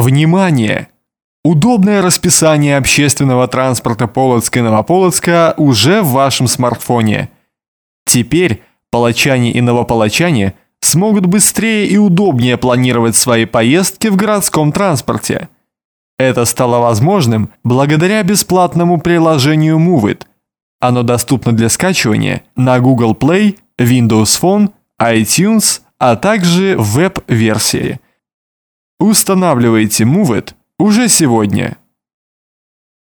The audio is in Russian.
Внимание! Удобное расписание общественного транспорта Полоцка и Новополоцка уже в вашем смартфоне. Теперь полочане и новополочане смогут быстрее и удобнее планировать свои поездки в городском транспорте. Это стало возможным благодаря бесплатному приложению Moovit. Оно доступно для скачивания на Google Play, Windows Phone, iTunes, а также в веб-версии. Устанавливайте Moovit уже сегодня.